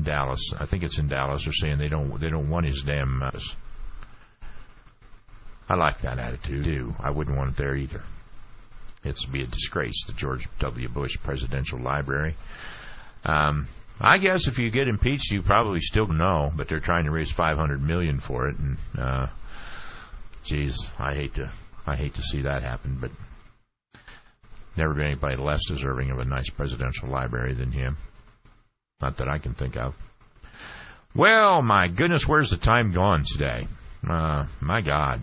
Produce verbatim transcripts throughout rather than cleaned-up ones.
Dallas. I think it's in Dallas. They're saying they don't they don't want his damn. Uh, I like that attitude too. I wouldn't want it there either. It's to be a disgrace to George W. Bush Presidential Library. Um, I guess if you get impeached, you probably still know, but they're trying to raise five hundred million dollars for it, and uh, geez, I hate to I hate to see that happen, but never been anybody less deserving of a nice presidential library than him. Not that I can think of. Well, my goodness, where's the time gone today? Uh, my God.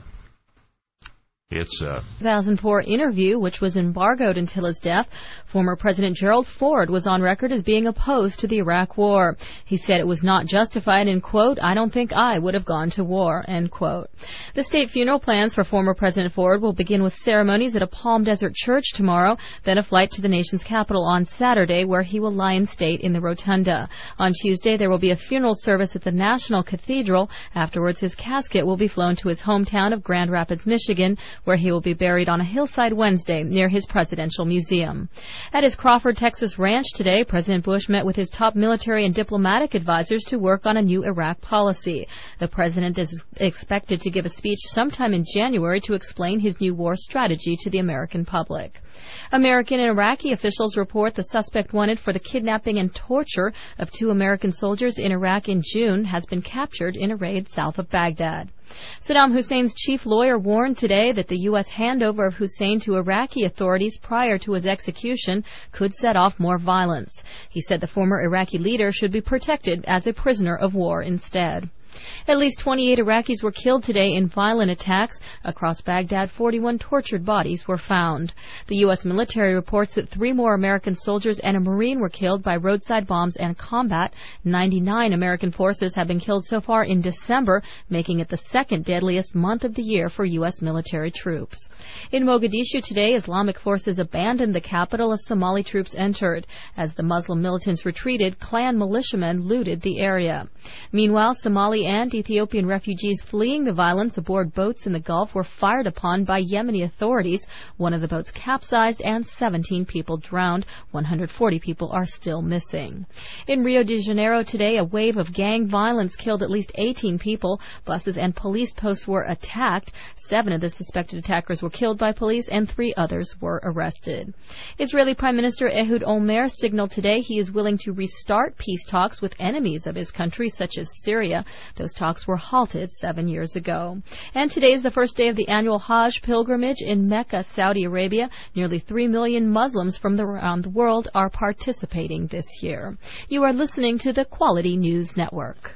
It's a two thousand four interview, which was embargoed until his death. Former President Gerald Ford was on record as being opposed to the Iraq War. He said it was not justified and, quote, I don't think I would have gone to war, end quote. The state funeral plans for former President Ford will begin with ceremonies at a Palm Desert church tomorrow, then a flight to the nation's capital on Saturday, where he will lie in state in the rotunda. On Tuesday, there will be a funeral service at the National Cathedral. Afterwards, his casket will be flown to his hometown of Grand Rapids, Michigan, where he will be buried on a hillside Wednesday near his presidential museum. At his Crawford, Texas ranch today, President Bush met with his top military and diplomatic advisors to work on a new Iraq policy. The president is expected to give a speech sometime in January to explain his new war strategy to the American public. American and Iraqi officials report the suspect wanted for the kidnapping and torture of two American soldiers in Iraq in June has been captured in a raid south of Baghdad. Saddam Hussein's chief lawyer warned today that the U S handover of Hussein to Iraqi authorities prior to his execution could set off more violence. He said the former Iraqi leader should be protected as a prisoner of war instead. At least twenty-eight Iraqis were killed today in violent attacks. Across Baghdad, forty-one tortured bodies were found. The U S military reports that three more American soldiers and a Marine were killed by roadside bombs and combat. ninety-nine American forces have been killed so far in December, making it the second deadliest month of the year for U S military troops. In Mogadishu today, Islamic forces abandoned the capital as Somali troops entered. As the Muslim militants retreated, clan militiamen looted the area. Meanwhile, Somali and Ethiopian refugees fleeing the violence aboard boats in the Gulf were fired upon by Yemeni authorities. One of the boats capsized and seventeen people drowned. one hundred forty people are still missing. In Rio de Janeiro today, a wave of gang violence killed at least eighteen people. Buses and police posts were attacked. Seven of the suspected attackers were killed by police and three others were arrested. Israeli Prime Minister Ehud Olmert signaled today he is willing to restart peace talks with enemies of his country, such as Syria. Those talks were halted seven years ago. And today is the first day of the annual Hajj pilgrimage in Mecca, Saudi Arabia. Nearly three million Muslims from around the world are participating this year. You are listening to the Quality News Network.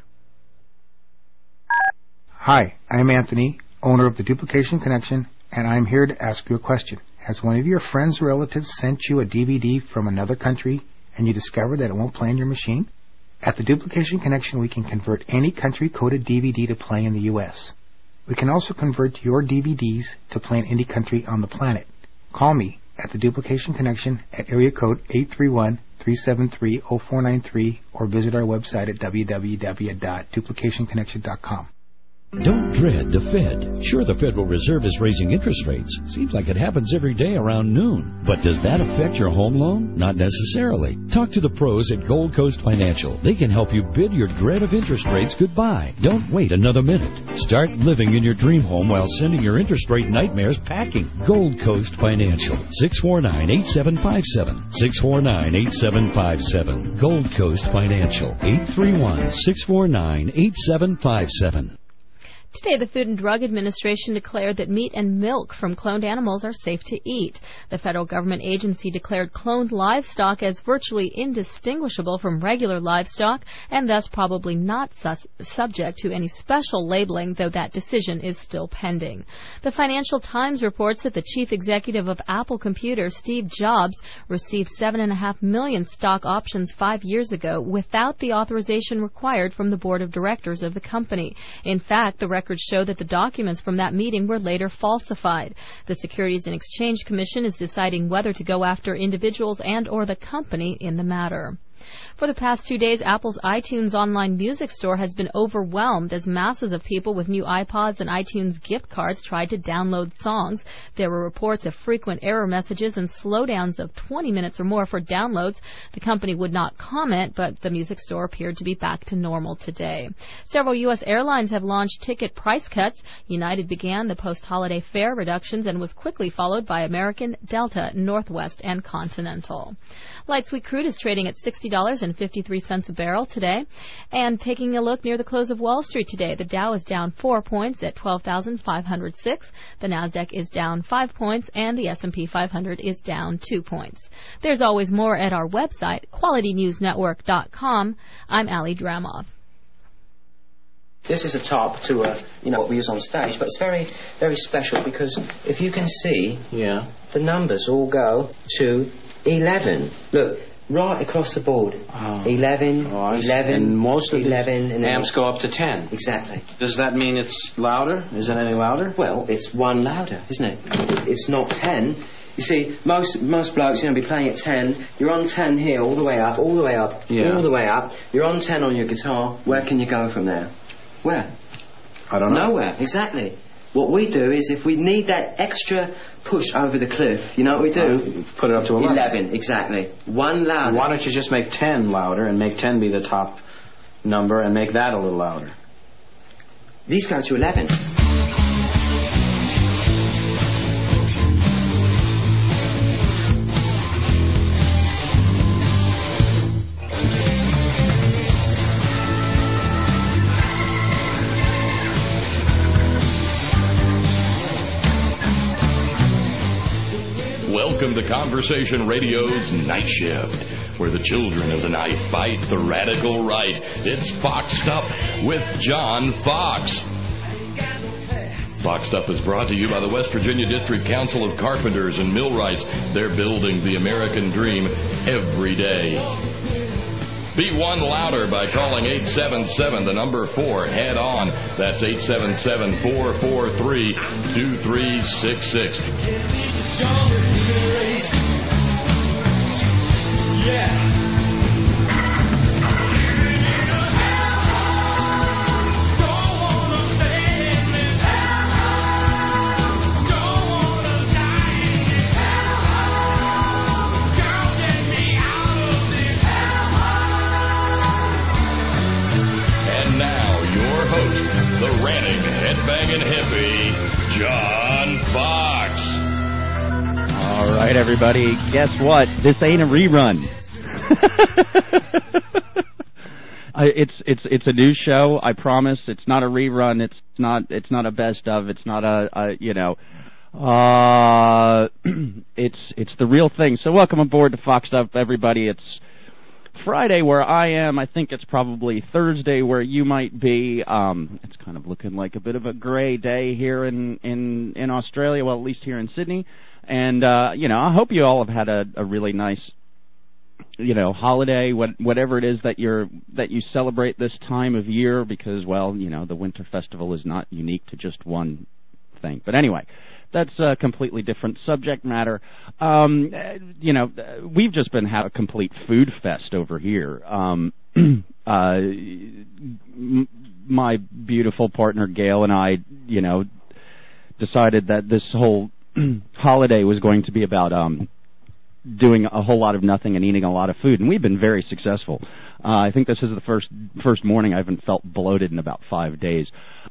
Hi, I'm Anthony, owner of the Duplication Connection, and I'm here to ask you a question. Has one of your friends or relatives sent you a D V D from another country and you discovered that it won't play on your machine? At the Duplication Connection, we can convert any country-coded D V D to play in the U S We can also convert your D V Ds to play in any country on the planet. Call me at the Duplication Connection at area code eight three one, three seven three, zero four nine three or visit our website at w w w dot duplication connection dot com. Don't dread the Fed. Sure, the Federal Reserve is raising interest rates. Seems like it happens every day around noon. But does that affect your home loan? Not necessarily. Talk to the pros at Gold Coast Financial. They can help you bid your dread of interest rates goodbye. Don't wait another minute. Start living in your dream home while sending your interest rate nightmares packing. Gold Coast Financial. six four nine, eight seven five seven. six four nine, eight seven five seven. Gold Coast Financial. eight three one, six four nine, eight seven five seven. Today, the Food and Drug Administration declared that meat and milk from cloned animals are safe to eat. The federal government agency declared cloned livestock as virtually indistinguishable from regular livestock and thus probably not sus- subject to any special labeling, though that decision is still pending. The Financial Times reports that the chief executive of Apple Computer, Steve Jobs, received seven point five million stock options five years ago without the authorization required from the board of directors of the company. In fact, the records show that the documents from that meeting were later falsified. The Securities and Exchange Commission is deciding whether to go after individuals and or the company in the matter. For the past two days, Apple's iTunes online music store has been overwhelmed as masses of people with new iPods and iTunes gift cards tried to download songs. There were reports of frequent error messages and slowdowns of twenty minutes or more for downloads. The company would not comment, but the music store appeared to be back to normal today. Several U S airlines have launched ticket price cuts. United began the post-holiday fare reductions and was quickly followed by American, Delta, Northwest, and Continental. Light sweet crude is trading at sixty dollars and fifty-three cents a barrel today. And taking a look near the close of Wall Street today, the Dow is down four points at twelve thousand five hundred six. The Nasdaq is down five points, and the S and P five hundred is down two points. There's always more at our website, quality news network dot com. I'm Ali Dramoff. This is a top to a, you know, what we use on stage, but it's very, very special because if you can see, yeah, the numbers all go to eleven. Look, right across the board. Oh. eleven, oh, eleven, and most of eleven, the and amps go up to ten. Exactly. Does that mean it's louder? Is it any louder? Well, it's one louder, isn't it? It's not ten. You see, most most blokes, you know, be playing at ten. You're on ten here, all the way up, all the way up, yeah. all the way up. You're on ten on your guitar. Where can you go from there? Where? I don't know. Nowhere, exactly. What we do is, if we need that extra push over the cliff, you know what we do? Uh, put it up to eleven. eleven, exactly. One louder. Why don't you just make ten louder and make ten be the top number and make that a little louder? These go to eleven. Welcome to Conversation Radio's Night Shift, where the children of the night fight the radical right. It's Foxed Up with John Fox. Foxed Up is brought to you by the West Virginia District Council of Carpenters and Millwrights. They're building the American dream every day. Be one louder by calling eight seven seven, the number four, head on. That's eight seven seven, four four three, two three six six. Yeah. Headbanging hippie, John Fox. All right, everybody. Guess what? This ain't a rerun. I, it's it's it's a new show. I promise. It's not a rerun. It's not it's not a best of. It's not a, a you know. Uh, it's it's the real thing. So welcome aboard to Foxed Up, everybody. It's Friday where I am. I think it's probably Thursday where you might be. Um, it's kind of looking like a bit of a gray day here in, in, in Australia, well, at least here in Sydney. And, uh, you know, I hope you all have had a, a really nice, you know, holiday, what, whatever it is that you're that you celebrate this time of year, because, well, you know, the Winter Festival is not unique to just one thing. But anyway, that's a completely different subject matter. Um, you know, we've just been having a complete food fest over here. Um, uh, my beautiful partner Gail and I, you know, decided that this whole holiday was going to be about um, doing a whole lot of nothing and eating a lot of food, and we've been very successful. Uh, I think this is the first first morning I haven't felt bloated in about five days.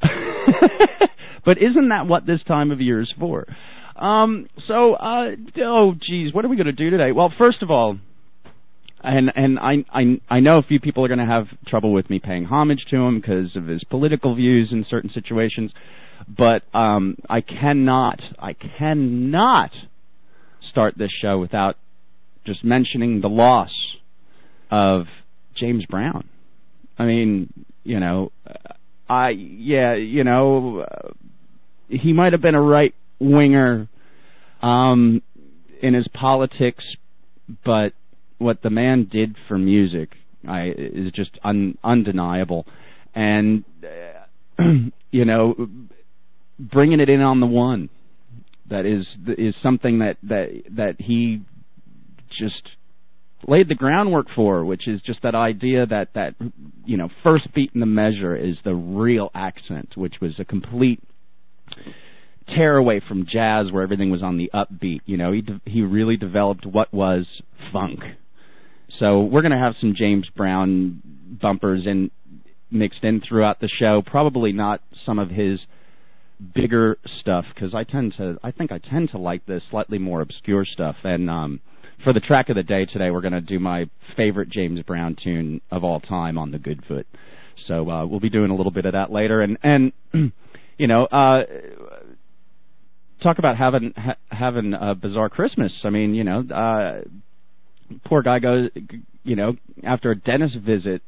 But isn't that what this time of year is for? Um, so, uh, oh, geez, what are we going to do today? Well, first of all, and and I I, I know a few people are going to have trouble with me paying homage to him because of his political views in certain situations, but um, I cannot, I cannot start this show without just mentioning the loss of James Brown. I mean, you know, I, yeah, you know, uh, he might have been a right-winger um, in his politics, but what the man did for music I, is just un, undeniable. And, uh, you know, bringing it in on the one, that is is something that, that, that he just laid the groundwork for, which is just that idea that, that, you know, first beat in the measure is the real accent, which was a complete tear away from jazz where everything was on the upbeat. You know, he de- he really developed what was funk. So we're going to have some James Brown bumpers in, mixed in throughout the show, probably not some of his bigger stuff, because I tend to, I think I tend to like the slightly more obscure stuff. And um, for the track of the day today, we're going to do my favorite James Brown tune of all time, On the Good Foot. So uh, we'll be doing a little bit of that later. And, and you know, uh, talk about having ha- having a bizarre Christmas. I mean, you know, uh, poor guy goes, you know, after a dentist visit,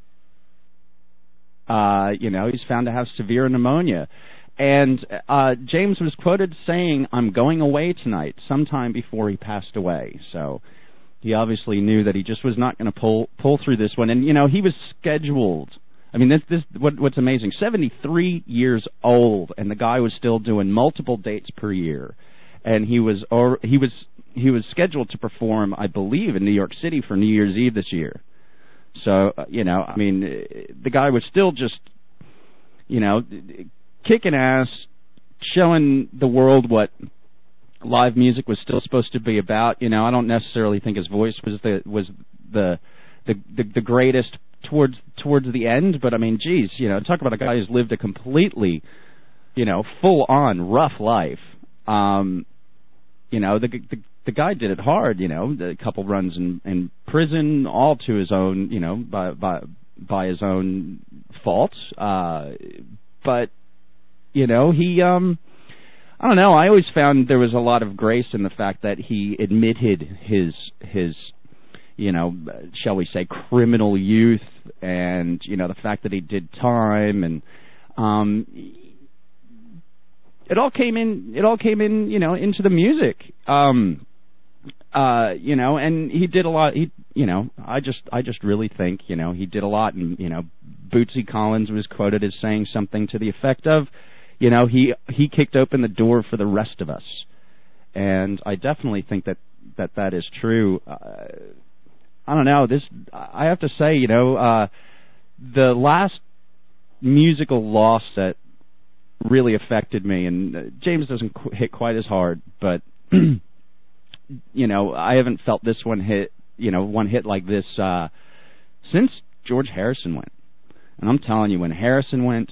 uh, you know, he's found to have severe pneumonia. And uh, James was quoted saying, "I'm going away tonight," sometime before he passed away. So he obviously knew that he just was not going to pull pull through this one. And, you know, he was scheduled. I mean, this this what, what's amazing, seventy-three years old, and the guy was still doing multiple dates per year. And he was or he was he was scheduled to perform, I believe, in New York City for New Year's Eve this year. So, you know, I mean, the guy was still just, you know, kicking ass, showing the world what live music was still supposed to be about. You know, I don't necessarily think his voice was the was the the the, the greatest towards towards the end, but I mean, geez, you know, talk about a guy who's lived a completely, you know, full on rough life. Um, you know, the, the the guy did it hard. You know, a couple runs in, in prison, all to his own, you know, by by by his own faults. Uh, but you know, he, um, I don't know. I always found there was a lot of grace in the fact that he admitted his his, you know, shall we say, criminal youth, and you know, the fact that he did time, and um, it all came in. It all came in, you know, into the music. Um, uh, you know, and he did a lot. He, you know, I just, I just really think, you know, he did a lot. And you know, Bootsy Collins was quoted as saying something to the effect of, you know, he he kicked open the door for the rest of us, and I definitely think that that, that is true. Uh, I don't know. This, I have to say, you know, uh, the last musical loss that really affected me, and uh, James doesn't qu- hit quite as hard, but you know, I haven't felt this one hit, you know, one hit like this uh, since George Harrison went. And I'm telling you, when Harrison went,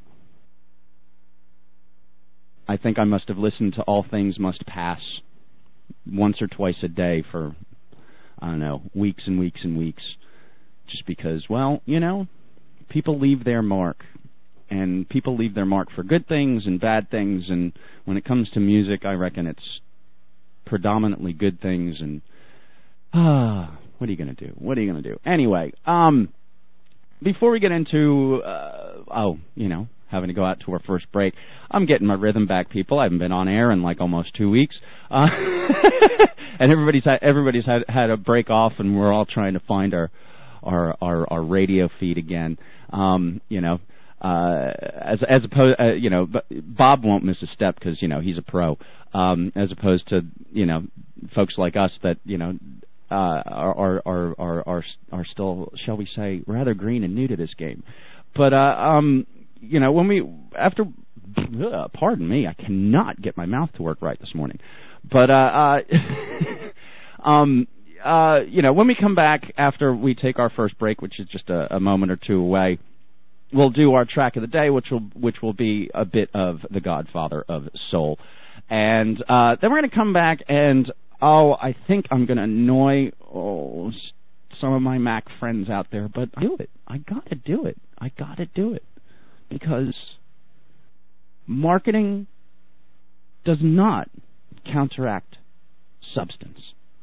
I think I must have listened to All Things Must Pass once or twice a day for, I don't know, weeks and weeks and weeks. Just because, well, you know, people leave their mark. And people leave their mark for good things and bad things. And when it comes to music, I reckon it's predominantly good things. And, ah, what are you going to do? What are you going to do? Anyway, um, before we get into, uh, oh, you know, having to go out to our first break, I'm getting my rhythm back, people. I haven't been on air in like almost two weeks. Uh, and everybody's had, everybody's had, had a break off, and we're all trying to find our, our, our, our radio feed again. Um, you know, uh, as, as opposed, uh, you know, Bob won't miss a step because, you know, he's a pro. Um, as opposed to, you know, folks like us that, you know, uh, are, are, are, are, are still, shall we say, rather green and new to this game. But, uh, um, you know, when we, after, ugh, pardon me, I cannot get my mouth to work right this morning. But, uh, uh, um, uh, you know, when we come back after we take our first break, which is just a, a moment or two away, we'll do our track of the day, which will, which will be a bit of the Godfather of Soul. And, uh, then we're going to come back and, oh, I think I'm going to annoy, oh, some of my Mac friends out there, but I do it. I gotta do it. I gotta do it. Because marketing does not counteract substance.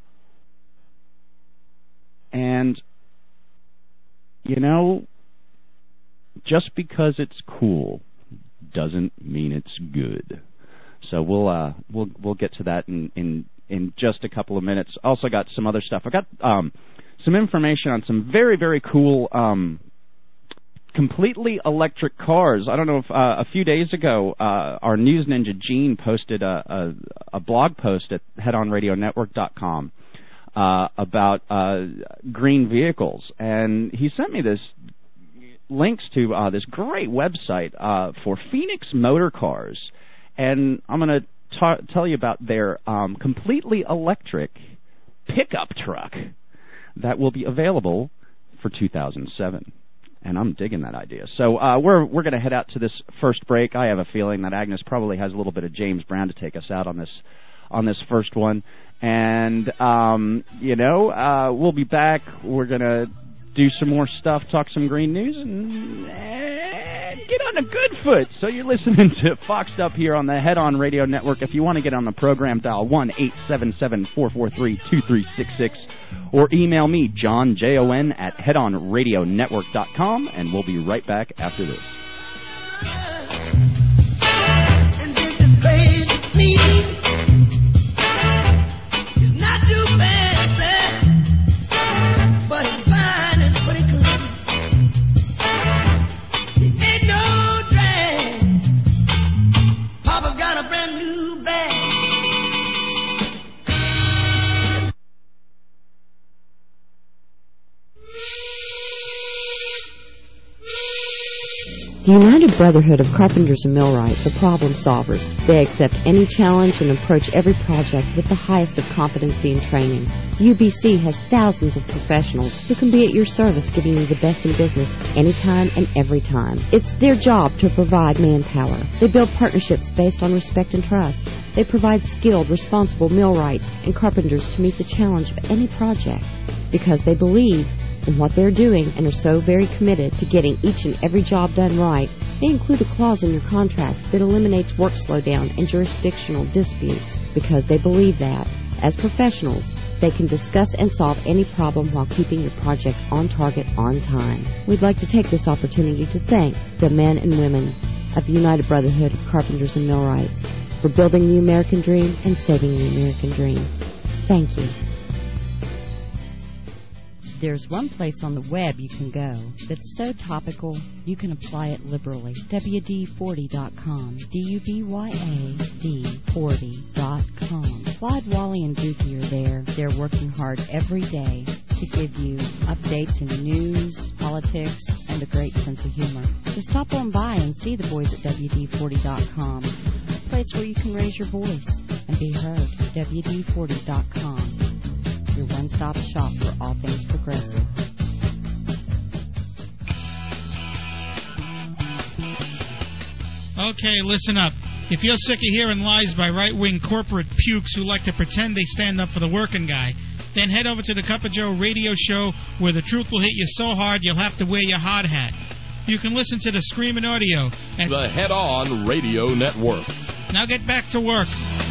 And, you know, just because it's cool doesn't mean it's good. So we'll uh, we'll we'll get to that in, in in just a couple of minutes. Also got some other stuff. I got um, some information on some very very cool Um, completely electric cars. I don't know if uh, a few days ago, uh, our news ninja Gene posted a, a, a blog post at head on radio network dot com uh, about uh, green vehicles, and he sent me this links to uh, this great website uh, for Phoenix Motor Cars, and I'm going to Ta- tell you about their um, completely electric pickup truck that will be available for two thousand seven. And I'm digging that idea. So uh, we're we're going to head out to this first break. I have a feeling that Agnes probably has a little bit of James Brown to take us out on this on this first one. And um, you know, uh, we'll be back. We're going to do some more stuff, talk some green news, and, and get on a good foot. So you're listening to Foxed Up here on the Head On Radio Network. If you want to get on the program, dial one eight seven seven, four four three, two three six six or email me, John, J O N, at head on radio network dot com, and we'll be right back after this. And this is crazy. It's not too fancy, but it's fine and pretty clean. It ain't no drag. Papa's got a brand new bag. The United Brotherhood of Carpenters and Millwrights are problem solvers. They accept any challenge and approach every project with the highest of competency and training. U B C has thousands of professionals who can be at your service, giving you the best in business anytime and every time. It's their job to provide manpower. They build partnerships based on respect and trust. They provide skilled, responsible millwrights and carpenters to meet the challenge of any project because they believe in what they're doing and are so very committed to getting each and every job done right. They include a clause in your contract that eliminates work slowdown and jurisdictional disputes because they believe that, as professionals, they can discuss and solve any problem while keeping your project on target on time. We'd like to take this opportunity to thank the men and women of the United Brotherhood of Carpenters and Millwrights for building the American dream and saving the American dream. Thank you. There's one place on the web you can go that's so topical you can apply it liberally. W D forty dot com. D U B Y A D forty dot com. Clyde, Wally, and Dookie are there. They're working hard every day to give you updates in news, politics, and a great sense of humor. Just stop on by and see the boys at W D forty dot com. A place where you can raise your voice and be heard. W D forty dot com. Your one-stop shop for all things progressive. Okay, listen up. If you're sick of hearing lies by right-wing corporate pukes who like to pretend they stand up for the working guy, then head over to the Cup of Joe radio show where the truth will hit you so hard you'll have to wear your hard hat. You can listen to the screaming audio at the Head On Radio Network. Now get back to work.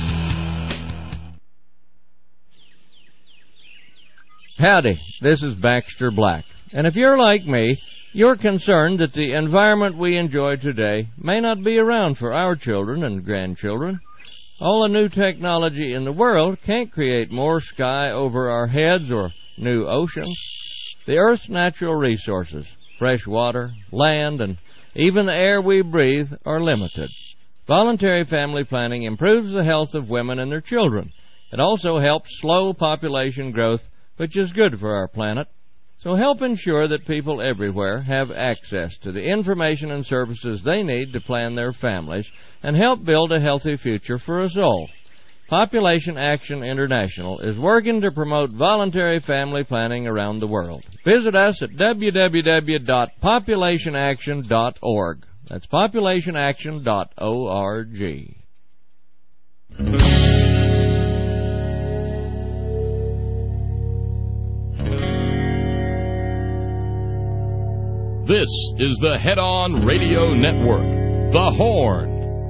Howdy, this is Baxter Black, and if you're like me, you're concerned that the environment we enjoy today may not be around for our children and grandchildren. All the new technology in the world can't create more sky over our heads or new oceans. The Earth's natural resources, fresh water, land, and even the air we breathe are limited. Voluntary family planning improves the health of women and their children. It also helps slow population growth, which is good for our planet. So help ensure that people everywhere have access to the information and services they need to plan their families and help build a healthy future for us all. Population Action International is working to promote voluntary family planning around the world. Visit us at w w w dot population action dot org. That's population action dot org. This is the Head On Radio Network, The Horn.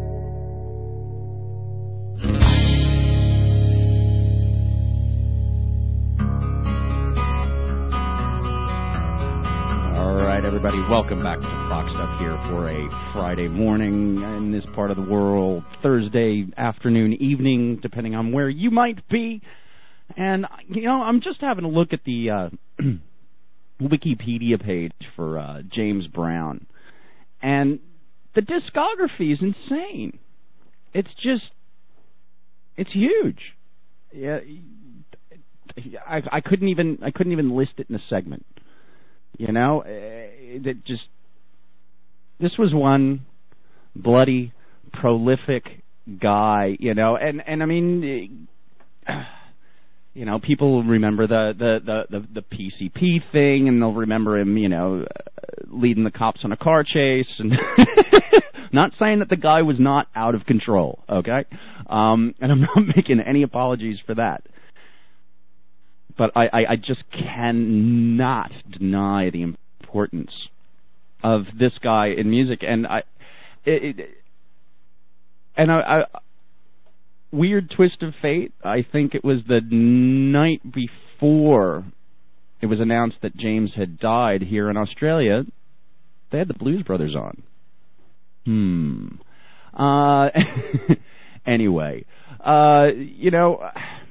All right, everybody, welcome back to Foxed Up here for a Friday morning in this part of the world, Thursday afternoon, evening, depending on where you might be. And, you know, I'm just having a look at the Uh, Wikipedia page for uh, James Brown, and the discography is insane. It's just, it's huge. Yeah, I, I couldn't even I couldn't even list it in a segment. You know, it just this was one bloody prolific guy. You know, and and I mean, you know, people remember the the the the, the P C P thing, and they'll remember him, you know, leading the cops on a car chase, and not saying that the guy was not out of control, okay? Um, and I'm not making any apologies for that. But I, I, I just cannot deny the importance of this guy in music, and I, it, it, and I, I, weird twist of fate. I think it was the night before it was announced that James had died here in Australia. They had the Blues Brothers on. Hmm. Uh, anyway, uh, you know.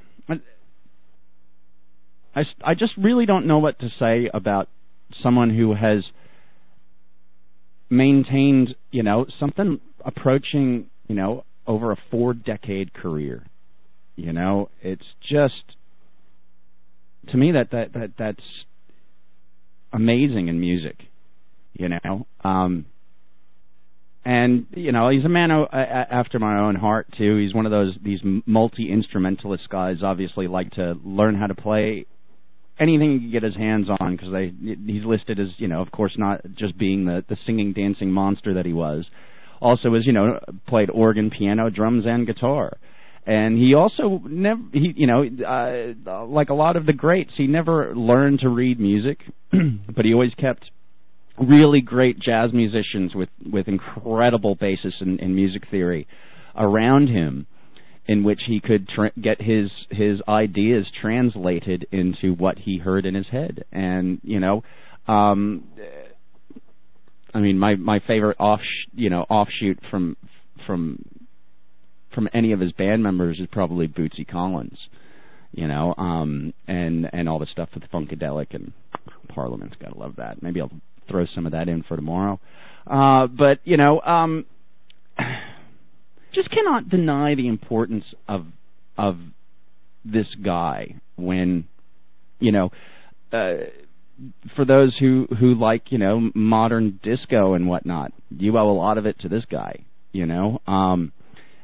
I, I just really don't know what to say about someone who has maintained, you know, something approaching, you know, over a four-decade career. You know, it's just, to me, that, that, that that's amazing in music, you know. Um, and, you know, he's a man o- after my own heart, too. He's one of those, these multi-instrumentalist guys, obviously like to learn how to play anything he can get his hands on, because they he's listed as, you know, of course, not just being the, the singing, dancing monster that he was. Also, as you know, played organ, piano, drums, and guitar. And he also never, he, you know, uh, like a lot of the greats, he never learned to read music, but he always kept really great jazz musicians with, with incredible basis in, in music theory around him, in which he could tra- get his his ideas translated into what he heard in his head. And, you know, um, I mean, my, my favorite off you know offshoot from from from any of his band members is probably Bootsy Collins, you know, um, and and all the stuff with Funkadelic and Parliament's gotta love that. Maybe I'll throw some of that in for tomorrow. Uh, but you know. Um, Just cannot deny the importance of of this guy when, you know, uh, for those who, who like, you know, modern disco and whatnot, you owe a lot of it to this guy, you know. Um,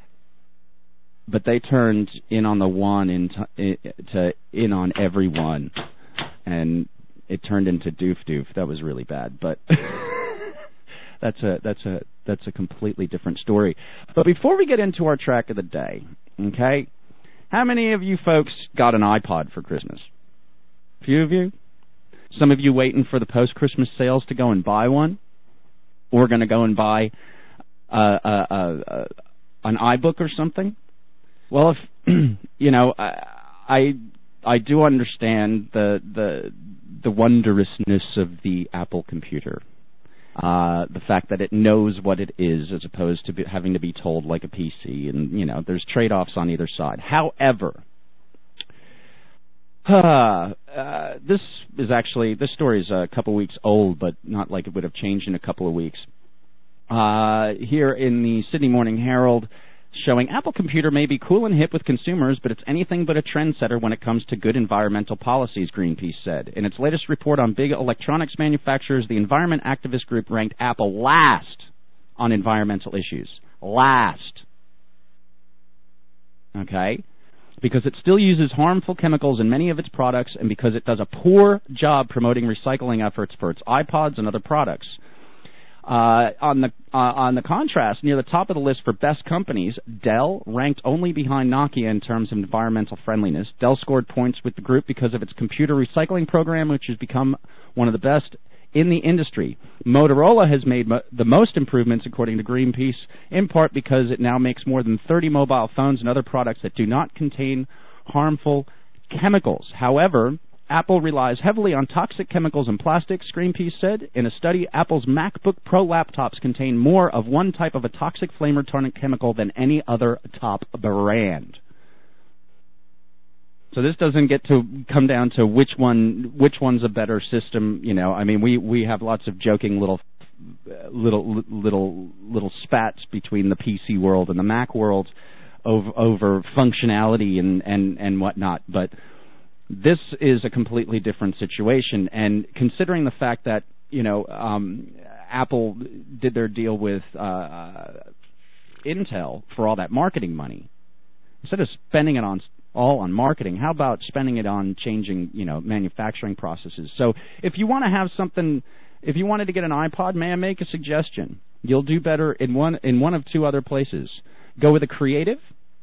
but they turned in on the one into, to in on everyone, and it turned into doof doof. That was really bad, but that's a that's a that's a completely different story. But before we get into our track of the day, okay, how many of you folks got an iPod for Christmas? A few of you? Some of you waiting for the post-Christmas sales to go and buy one? Or going to go and buy uh, uh, uh, uh, an iBook or something? Well, if you know, I, I I do understand the the the wondrousness of the Apple computer. Uh, the fact that it knows what it is as opposed to be, having to be told like a P C, and, you know, there's trade-offs on either side. However, uh, uh, this is actually, this story is a couple weeks old, but not like it would have changed in a couple of weeks. Uh, here in the Sydney Morning Herald, showing Apple Computer may be cool and hip with consumers, but it's anything but a trendsetter when it comes to good environmental policies, Greenpeace said. In its latest report on big electronics manufacturers, the environment activist group ranked Apple last on environmental issues. Last. Okay? Because it still uses harmful chemicals in many of its products, and because it does a poor job promoting recycling efforts for its iPods and other products. Uh, on the uh, on the contrast, near the top of the list for best companies, Dell ranked only behind Nokia in terms of environmental friendliness. Dell scored points with the group because of its computer recycling program, which has become one of the best in the industry. Motorola has made mo- the most improvements, according to Greenpeace, in part because it now makes more than thirty mobile phones and other products that do not contain harmful chemicals. However, Apple relies heavily on toxic chemicals and plastics, Greenpeace said. In a study, Apple's MacBook Pro laptops contain more of one type of a toxic flame retardant chemical than any other top brand. So this doesn't get to come down to which one, which one's a better system. You know, I mean, we, we have lots of joking little, little, little, little spats between the P C world and the Mac world over, over functionality and, and, and whatnot, but This is a completely different situation, and considering the fact that, you know, um, Apple did their deal with uh, Intel for all that marketing money, instead of spending it on all on marketing, how about spending it on changing, you know, manufacturing processes? So if you want to have something, if you wanted to get an iPod, may I make a suggestion? You'll do better in one in one of two other places. Go with a Creative.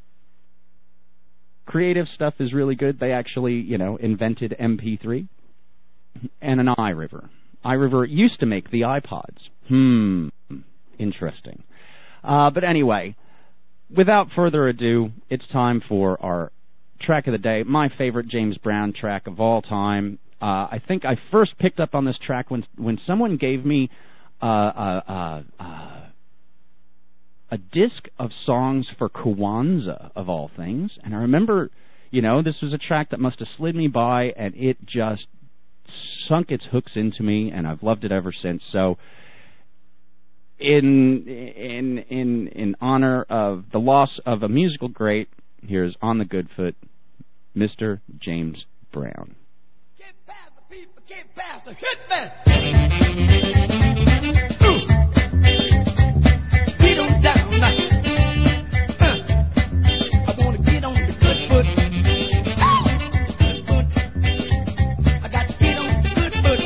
Creative stuff is really good. They actually, you know, invented M P three. And an iRiver. iRiver used to make the iPods. Hmm, interesting. Uh, but anyway, without further ado, it's time for our track of the day, my favorite James Brown track of all time. Uh, I think I first picked up on this track when when someone gave me uh, uh, uh, uh, a disc of songs for Kwanzaa, of all things. And I remember, you know, this was a track that must have slid me by, and it just sunk its hooks into me, and I've loved it ever since. So in in in in honor of the loss of a musical great, here's On the Good Foot, Mister James Brown. Can't pass the people, can't pass the hit man. Get on down now. Uh, I want to get on the good foot. Ow! Good foot. I got to get on the good foot.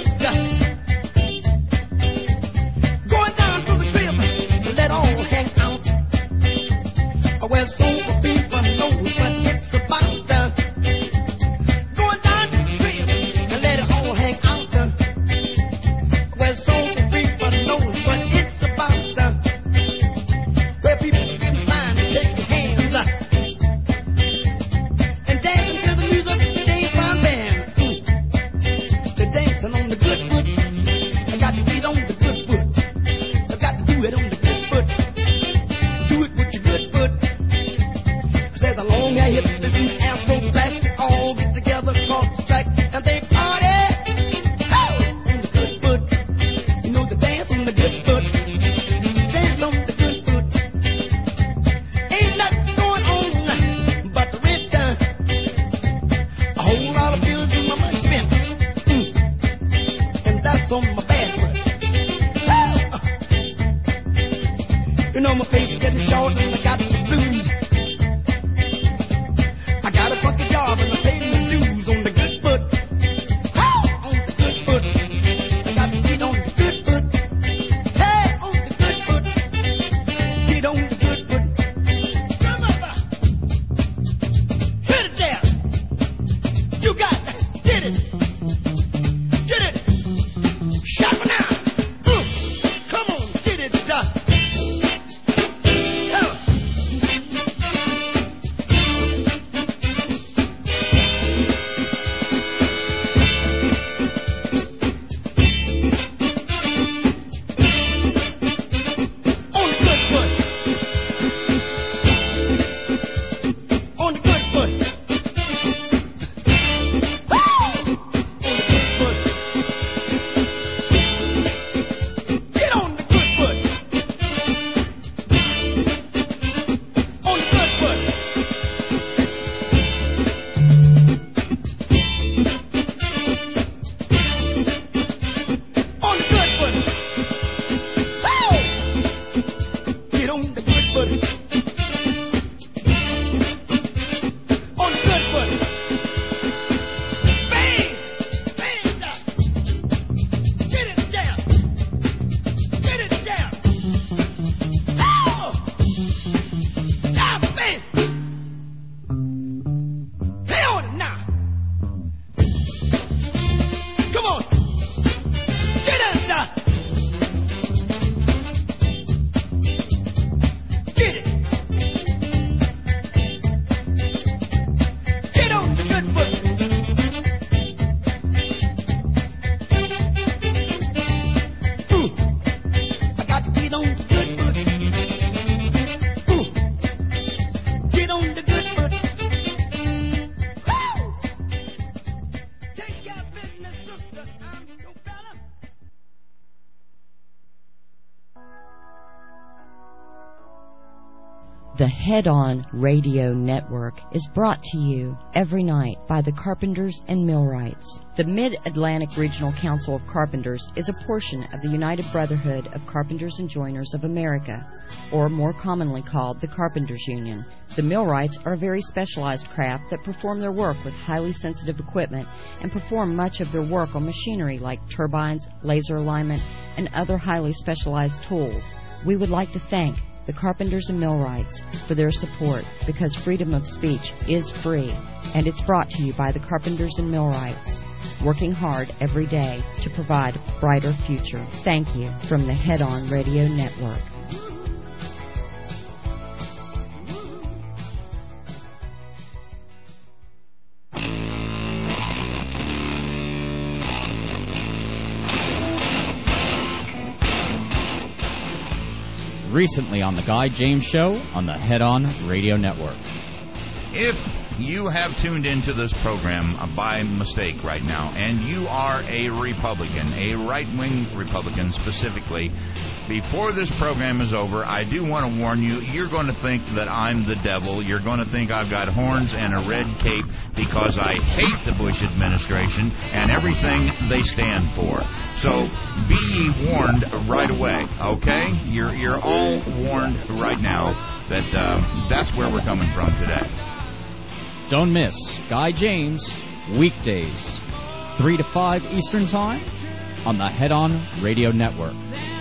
Yeah. Going down to the crib to let all hang out. Where sober people know what it's about. Uh, going down to the crib and let it all hang out. Uh, where sober people know what it's about. Uh, where people can find and take your hands uh, and dancing to the music, the James Brown band. Mm. They're dancing on the good foot. I got to get on the good foot. I got to do it on the good foot. Do it with your good foot. There's a long hair hip, this is afro plastic, all get together across the tracks and they party. Oh, on the good foot. You know the dance on the good foot. Dance on the good foot. Ain't nothing going on but the red time. A whole lot of bills in my money spent. Mm. And that's on my bad foot. Oh. You know my face is getting short and I got the blues. I got a funky job and I paid my dues on the good foot. Oh, on the good foot. I got to get on the good foot. Hey, on the good foot. Get on the good foot. Come on, hit it there. You got it. Get it. Get it. Shut it now. Mm. Come on, get it done. The Head On Radio Network is brought to you every night by the Carpenters and Millwrights. The Mid-Atlantic Regional Council of Carpenters is a portion of the United Brotherhood of Carpenters and Joiners of America, or more commonly called the Carpenters Union. The Millwrights are a very specialized craft that perform their work with highly sensitive equipment and perform much of their work on machinery like turbines, laser alignment, and other highly specialized tools. We would like to thank the Carpenters and Millwrights for their support, because freedom of speech is free, and it's brought to you by the Carpenters and Millwrights, working hard every day to provide a brighter future. Thank you from the Head On Radio Network. Recently on The Guy James Show on the Head On Radio Network. If you have tuned into this program by mistake right now, and you are a Republican, a right-wing Republican specifically, before this program is over, I do want to warn you, you're going to think that I'm the devil. You're going to think I've got horns and a red cape because I hate the Bush administration and everything they stand for. So be ye warned right away, okay? You're, you're all warned right now that uh, that's where we're coming from today. Don't miss Guy James, weekdays, three to five Eastern Time, on the Head On Radio Network.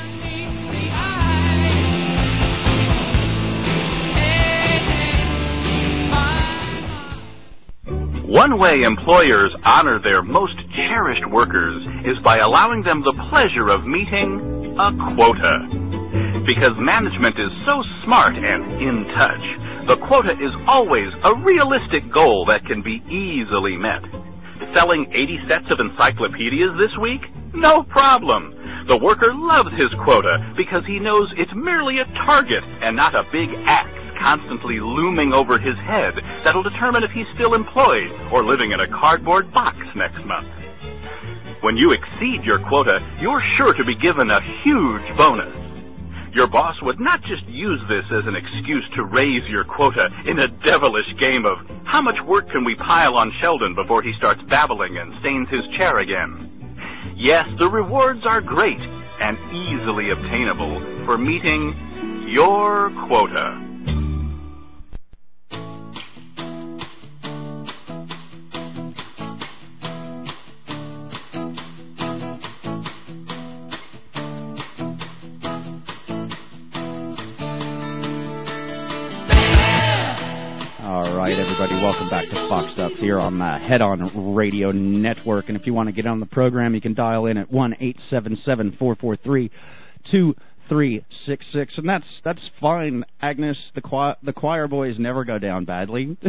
One way employers honor their most cherished workers is by allowing them the pleasure of meeting a quota. Because management is so smart and in touch, the quota is always a realistic goal that can be easily met. Selling eighty sets of encyclopedias this week? No problem. The worker loves his quota because he knows it's merely a target and not a big axe constantly looming over his head that'll determine if he's still employed or living in a cardboard box next month. When you exceed your quota, you're sure to be given a huge bonus. Your boss would not just use this as an excuse to raise your quota in a devilish game of how much work can we pile on Sheldon before he starts babbling and stains his chair again. Yes, the rewards are great and easily obtainable for meeting your quota. All right, everybody, welcome back to Foxed Up here on the Head On Radio Network. And if you want to get on the program, you can dial in at one eight seven seven, four four three, two three six six. And that's that's fine, Agnes. The choir, the choir boys never go down badly.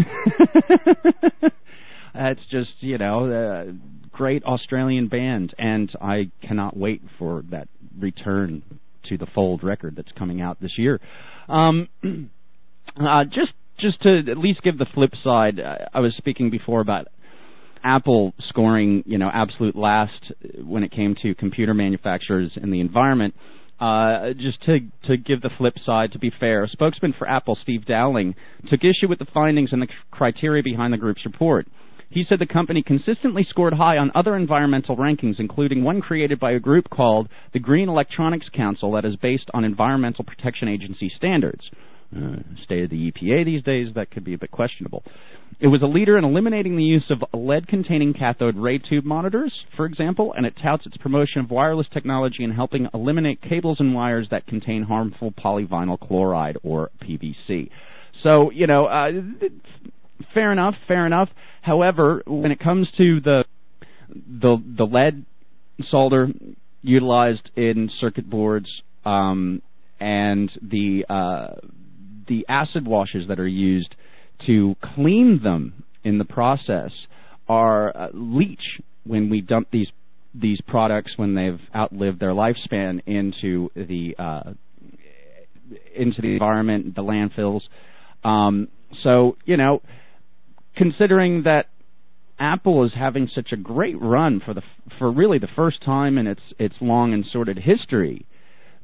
It's just, you know, a great Australian band. And I cannot wait for that return to the fold record that's coming out this year. Um, uh, just... Just to at least give the flip side, uh, I was speaking before about Apple scoring, you know, absolute last when it came to computer manufacturers in the environment. Uh, just to to give the flip side, to be fair, a spokesman for Apple, Steve Dowling, took issue with the findings and the criteria behind the group's report. He said the company consistently scored high on other environmental rankings, including one created by a group called the Green Electronics Council that is based on Environmental Protection Agency standards. Uh, state of the E P A these days, that could be a bit questionable. It was a leader in eliminating the use of lead-containing cathode ray tube monitors, for example, and it touts its promotion of wireless technology in helping eliminate cables and wires that contain harmful polyvinyl chloride, or P V C. So, you know, uh, fair enough, fair enough. However, when it comes to the the, the lead solder utilized in circuit boards um, and the uh, the acid washes that are used to clean them in the process are uh, leach when we dump these these products when they've outlived their lifespan into the uh, into the environment, the landfills. Um, so, you know, considering that Apple is having such a great run for the for really the first time in its its long and sordid history,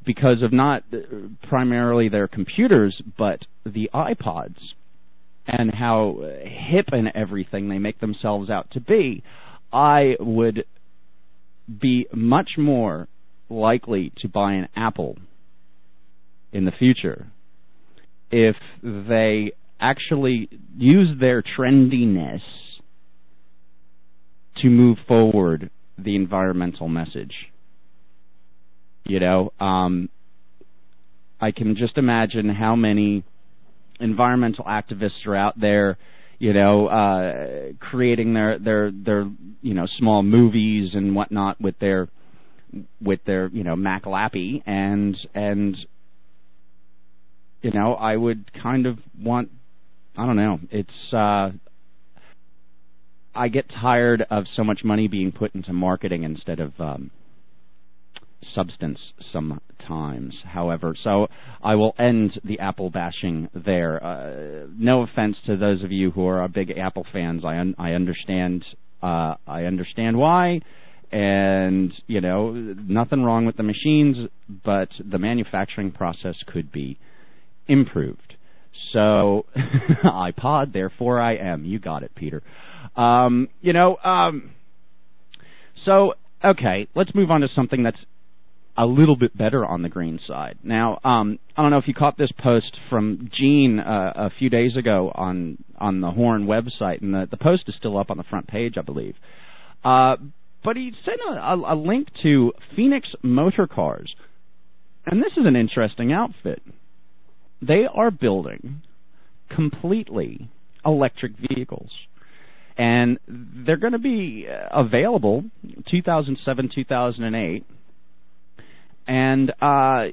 because of not primarily their computers, but the iPods and how hip and everything they make themselves out to be, I would be much more likely to buy an Apple in the future if they actually use their trendiness to move forward the environmental message. You know, um, I can just imagine how many environmental activists are out there, you know, uh, creating their, their, their, you know, small movies and whatnot with their, with their, you know, Mac Lappy, and, and, you know, I would kind of want, I don't know, it's, uh, I get tired of so much money being put into marketing instead of um, substance sometimes, however. So I will end the Apple bashing there. Uh, no offense to those of you who are big Apple fans. I un- I understand uh, I understand why, and, you know, nothing wrong with the machines, but the manufacturing process could be improved. So iPod, therefore I am. You got it, Peter. Um, you know, um, so, okay, let's move on to something that's a little bit better on the green side. Now, um, I don't know if you caught this post from Gene uh, a few days ago on on the Horn website, and the, the post is still up on the front page, I believe. Uh, but he sent a, a, a link to Phoenix Motor Cars, and this is an interesting outfit. They are building completely electric vehicles, and they're going to be available two thousand seven, two thousand eight, and uh,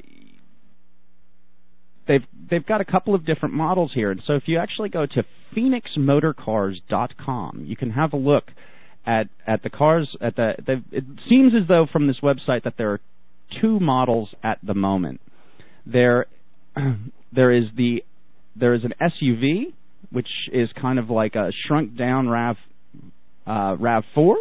they've they've got a couple of different models here. And so if you actually go to phoenix motor cars dot com, you can have a look at at the cars. At the, the it seems as though from this website that there are two models at the moment. There there is the there is an S U V, which is kind of like a shrunk down RAV uh, RAV four,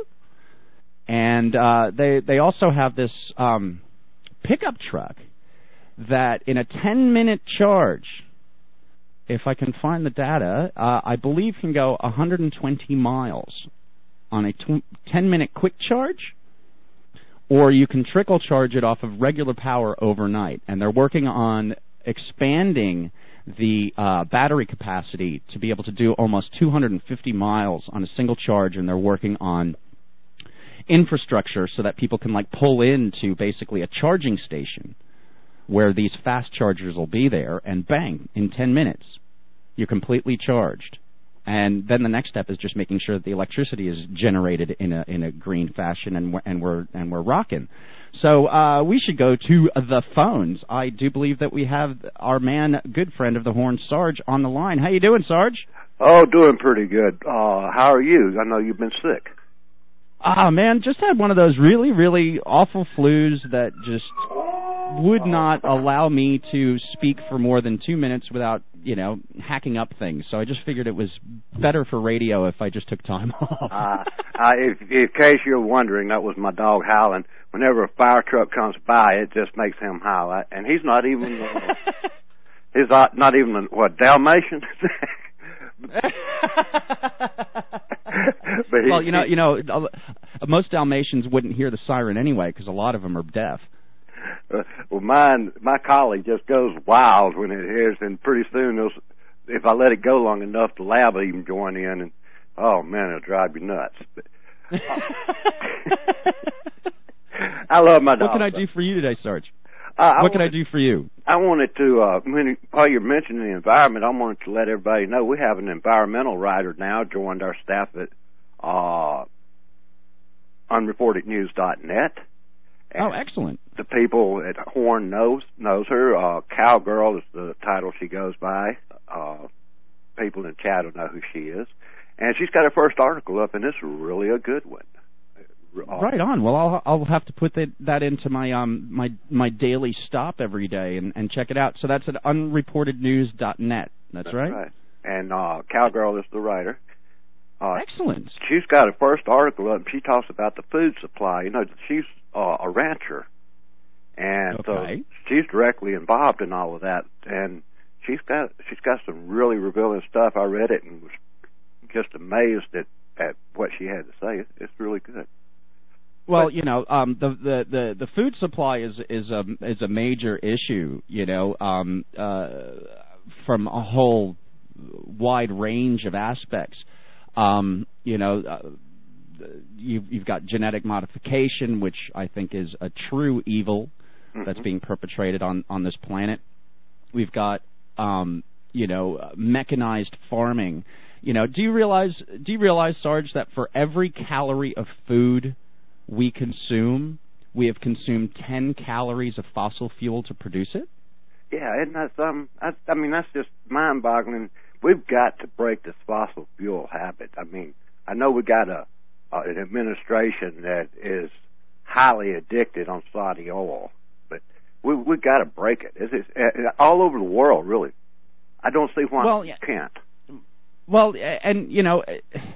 and uh, they they also have this um, pickup truck that in a ten minute charge, if I can find the data, uh, I believe can go one hundred twenty miles on a ten minute quick charge, or you can trickle charge it off of regular power overnight. And they're working on expanding the uh, battery capacity to be able to do almost two hundred fifty miles on a single charge, and they're working on infrastructure so that people can like pull into basically a charging station where these fast chargers will be there, and bang, in ten minutes you're completely charged. And then the next step is just making sure that the electricity is generated in a in a green fashion, and we're, and we're and we're rocking. So uh, we should go to the phones. I do believe that we have our man, good friend of the Horn, Sarge, on the line. How you doing, Sarge? Oh, doing pretty good. Uh, how are you? I know you've been sick. Ah, man, just had one of those really, really awful flus that just would not allow me to speak for more than two minutes without, you know, hacking up things. So I just figured it was better for radio if I just took time off. uh, I, if, in case you're wondering, that was my dog howling. Whenever a fire truck comes by, it just makes him howl. And he's not even, uh, he's not, not even, what, Dalmatian? But he, well, you know, you know, most Dalmatians wouldn't hear the siren anyway because a lot of them are deaf. Uh, well, mine, my collie just goes wild when it hears, and pretty soon, those, if I let it go long enough, the lab will even join in, and oh man, it'll drive you nuts. But, uh, I love my dog. What can I do for you today, Sarge? Uh, I what can wanted, I do for you? I wanted to, uh, when, while you're mentioning the environment, I wanted to let everybody know we have an environmental writer now joined our staff at uh, unreported news dot net. Oh, excellent. The people at Horn knows knows her. Uh, Cowgirl is the title she goes by. Uh, people in chat will know who she is. And she's got her first article up, and it's really a good one. Uh, right on. Well, I'll I'll have to put that that into my um my my daily stop every day and, and check it out. So that's at unreported news dot net. That's, that's right. right. And uh, Cowgirl is the writer. Uh, Excellent. She's got a first article up, and she talks about the food supply. You know, she's uh, a rancher, and okay. so she's directly involved in all of that. And she's got she's got some really revealing stuff. I read it and was just amazed at, at what she had to say. It's, it's really good. Well, you know, um, the, the, the, the food supply is is a is a major issue. You know, um, uh, from a whole wide range of aspects. Um, you know, uh, you've, you've got genetic modification, which I think is a true evil mm-hmm. that's being perpetrated on, on this planet. We've got, um, you know, mechanized farming. You know, do you realize, do you realize, Sarge, that for every calorie of food we consume, we have consumed ten calories of fossil fuel to produce it? Yeah, isn't that something? I, I mean, that's just mind-boggling. We've got to break this fossil fuel habit. I mean, I know we got a uh, an administration that is highly addicted on Saudi oil, but we we got to break it. It's, it's uh, all over the world, really. I don't see why well, we yeah. can't. Well, and you know,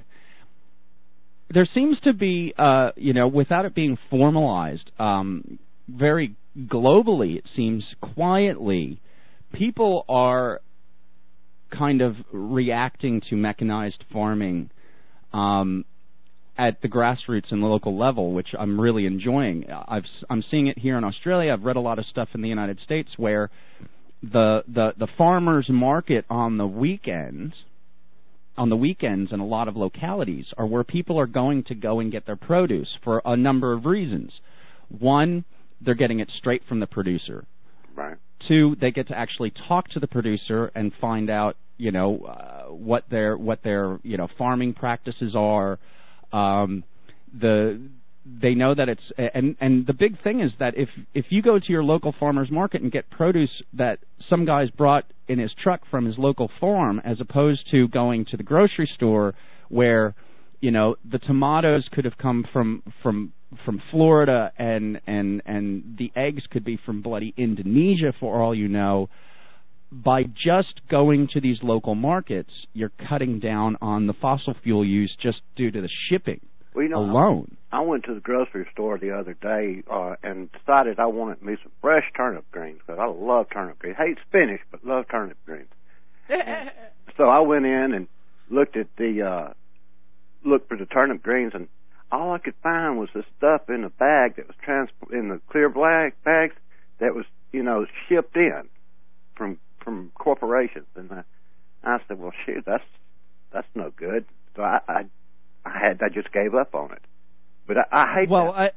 there seems to be, uh, you know, without it being formalized, um, very globally, it seems quietly, people are kind of reacting to mechanized farming um, at the grassroots and local level, which I'm really enjoying. I've, I'm seeing it here in Australia. I've read a lot of stuff in the United States where the the, the farmers market on the weekends, on the weekends in a lot of localities are where people are going to go and get their produce for a number of reasons. One, they're getting it straight from the producer. Right. Two, they get to actually talk to the producer and find out, you know, uh, what their what their you know farming practices are. Um, the they know that it's and and the big thing is that if if you go to your local farmer's market and get produce that some guy's brought in his truck from his local farm, as opposed to going to the grocery store where, you know, the tomatoes could have come from from from Florida and and and the eggs could be from bloody Indonesia for all you know. By just going to these local markets, you're cutting down on the fossil fuel use just due to the shipping well, you know, alone. I, I went to the grocery store the other day uh, and decided I wanted me some fresh turnip greens because I love turnip greens. Hate spinach, but love turnip greens. So I went in and looked at the uh, looked for the turnip greens, and all I could find was this stuff in a bag that was trans in the clear black bags that was, you know, shipped in from from corporations. And I, I said, well, shoot, that's that's no good. So I, I I had I just gave up on it. But I, I hate well, that.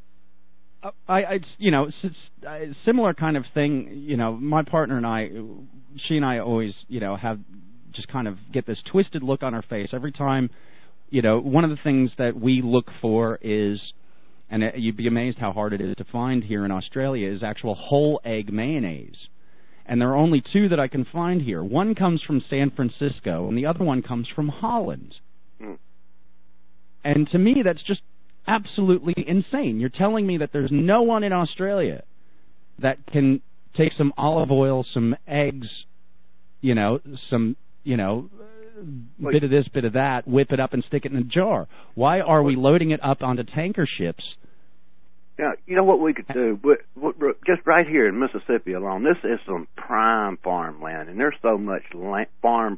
I, I, I, you know, it's similar kind of thing. You know, my partner and I, she and I always, you know, have just kind of get this twisted look on our face every time. You know, one of the things that we look for is, and you'd be amazed how hard it is to find here in Australia, is actual whole egg mayonnaise. And there are only two that I can find here. One comes from San Francisco, and the other one comes from Holland. Mm. And to me, that's just absolutely insane. You're telling me that there's no one in Australia that can take some olive oil, some eggs, you know, some, you know, well, bit of this, bit of that, whip it up and stick it in a jar. Why are we loading it up onto tanker ships? Now, you know what we could do? Just right here in Mississippi alone, this is some prime farmland, and there's so much land, farm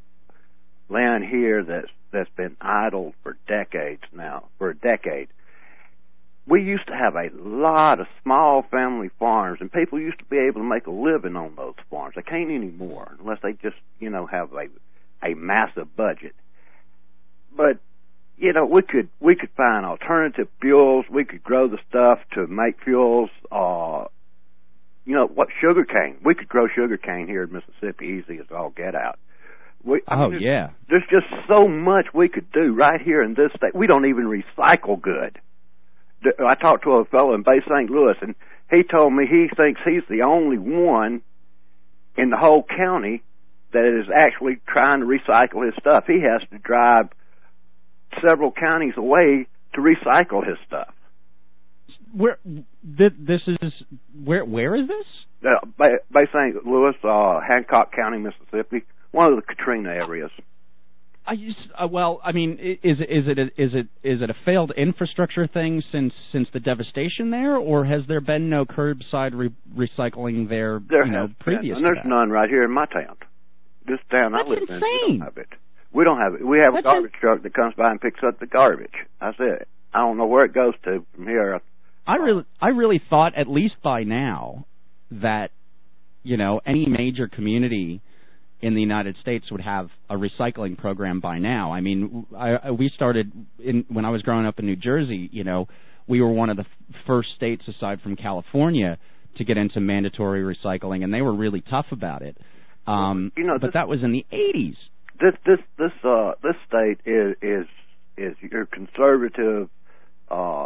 land here that's that's been idle for decades now, for a decade. We used to have a lot of small family farms, and people used to be able to make a living on those farms. They can't anymore unless they just, you know, have a a massive budget. But you know, we could we could find alternative fuels. We could grow the stuff to make fuels. Uh, you know, what sugar cane? We could grow sugar cane here in Mississippi easy as all get out. We, I oh mean, yeah, there's just so much we could do right here in this state. We don't even recycle good. I talked to a fellow in Bay Saint Louis, and he told me he thinks he's the only one in the whole county that is actually trying to recycle his stuff. He has to drive several counties away to recycle his stuff. Where this is where where is this? Uh, Bay, Bay Saint Louis, uh, Hancock County, Mississippi, one of the Katrina areas. I just, uh, well, I mean, i- is it is it a, is it is it a failed infrastructure thing since since the devastation there, or has there been no curbside re- recycling there? There you know, has previous been, and to there's that? none right here in my town. This town That's I live insane. in, we don't have it. We don't have it. We have That's a garbage truck that comes by and picks up the garbage. That's it. I don't know where it goes to from here. I really, I really thought at least by now that, you know, any major community in the United States would have a recycling program by now. I mean, I, I, we started in when I was growing up in New Jersey. You know, we were one of the f- first states aside from California to get into mandatory recycling, and they were really tough about it. Um, you know, but this, that was in the eighties. This this this uh this state is is is your conservative uh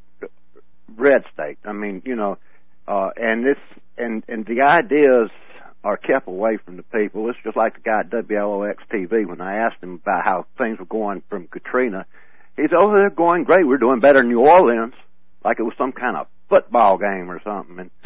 red state. I mean, you know, uh and this and and the ideas are kept away from the people. It's just like the guy at W L O X T V when I asked him about how things were going from Katrina. He said, "Oh, they're going great. We're doing better in New Orleans," like it was some kind of football game or something. And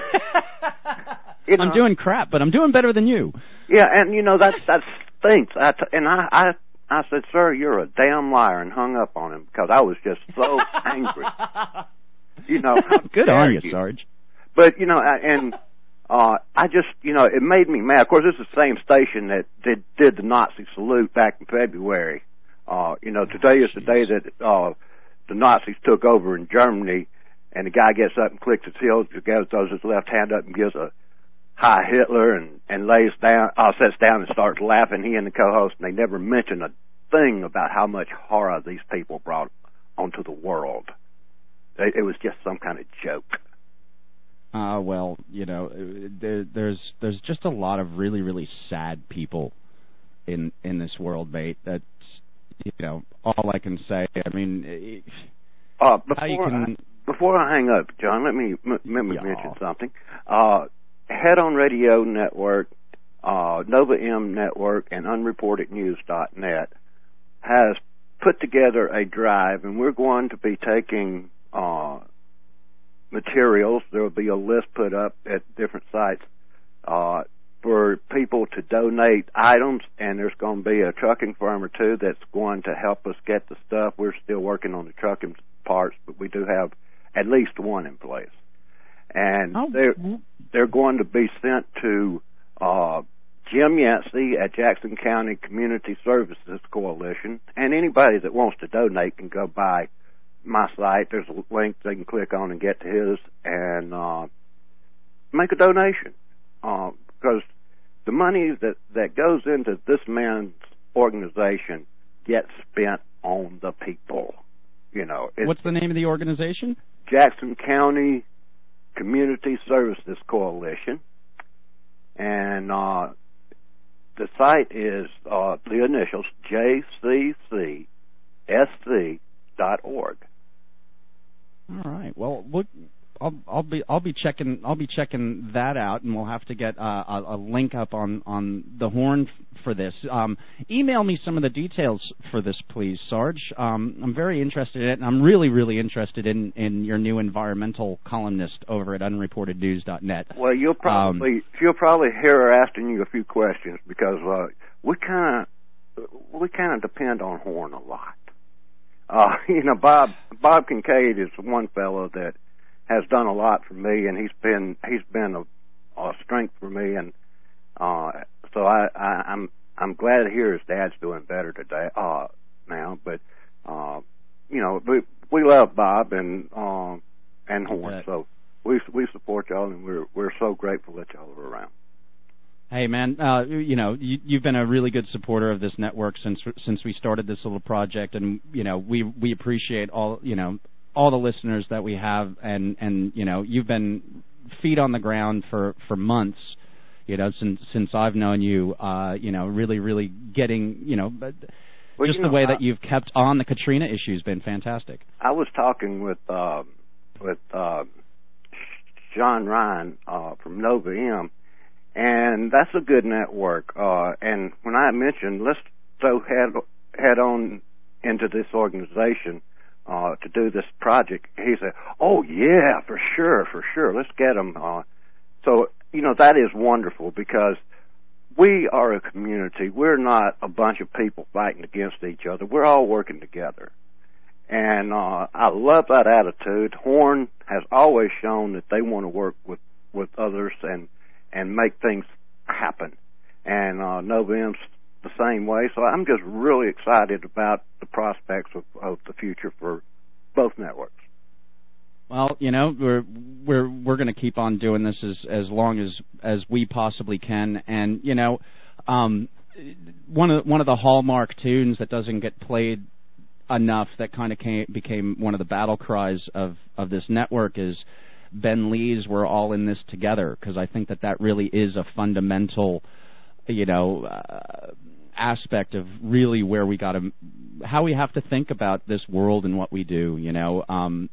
you know, I'm doing crap, but I'm doing better than you. Yeah, and you know that that stinks. I t- and I, I I said, "Sir, you're a damn liar," and hung up on him because I was just so angry. You know, how good dare on you, Sarge. But you know, I- and uh I just, you know, it made me mad. Of course, this is the same station that did did the Nazi salute back in February. Uh, you know, today is the day that uh the Nazis took over in Germany, and the guy gets up and clicks his heels, throws his left hand up and gives a Hi Hitler and, and lays down, uh, sits down and starts laughing, he and the co-host, and they never mention a thing about how much horror these people brought onto the world. It, it was just some kind of joke. Uh, well, you know, there, there's there's just a lot of really, really sad people in in this world, mate. That's, you know, all I can say. I mean, it, uh, how you before, can... I, before I hang up, John, let me, m- let me Yeah. mention something. Uh, Head On Radio Network, uh, Nova M Network, and unreported news dot net has put together a drive, and we're going to be taking uh, materials. There will be a list put up at different sites uh, for people to donate items, and there's going to be a trucking firm or two that's going to help us get the stuff. We're still working on the trucking parts, but we do have at least one in place. And oh. they're, they're going to be sent to uh, Jim Yancey at Jackson County Community Services Coalition, and anybody that wants to donate can go by my site. There's a link they can click on and get to his and uh, make a donation, uh, because the money that, that goes into this man's organization gets spent on the people. You know, it's What's the name of the organization? Jackson County Community Services Coalition, and uh, the site is uh, the initials J C C S C dot org. All right. Well, look, I'll, I'll be I'll be checking I'll be checking that out, and we'll have to get uh, a, a link up on, on the Horn f- for this. Um, email me some of the details for this, please, Sarge. Um, I'm very interested in it, and I'm really really interested in, in your new environmental columnist over at unreported news dot net. Well, you'll probably um, you'll probably hear her asking you a few questions because uh, we kind of we kind of depend on Horn a lot. Uh, you know, Bob Bob Kincaid is one fellow that has done a lot for me, and he's been he's been a, a strength for me, and uh, so I, I, I'm I'm glad to hear his dad's doing better today uh, now. But uh, you know, we we love Bob and uh, and Horn, so we we support y'all, and we're we're so grateful that y'all are around. Hey man, uh, you know you, you've been a really good supporter of this network since since we started this little project, and you know we we appreciate all you know. all the listeners that we have, and, and you know, you've been feet on the ground for, for months, you know, since since I've known you, uh, you know, really, really getting, you know, but well, just you the know, way I, that you've kept on the Katrina issue has been fantastic. I was talking with uh, with uh, John Ryan uh, from Nova M, and that's a good network. Uh, and when I mentioned, let's so head head on into this organization. Uh, to do this project, he said, "Oh yeah, for sure, for sure. Let's get them." Uh, so you know that is wonderful because we are a community. We're not a bunch of people fighting against each other. We're all working together. And uh, I love that attitude. Horn has always shown that they want to work with, with others and, and make things happen. And uh, Novem's the same way. So I'm just really excited about the prospects of, of the future for both networks. Well, you know, we're we're we're going to keep on doing this as as long as as we possibly can. And you know, um, one of one of the hallmark tunes that doesn't get played enough, that kind of came, became one of the battle cries of of this network, is Ben Lee's "We're all in this together," because I think that that really is a fundamental, you know, uh, aspect of really where we got to, how we have to think about this world and what we do. You know, um,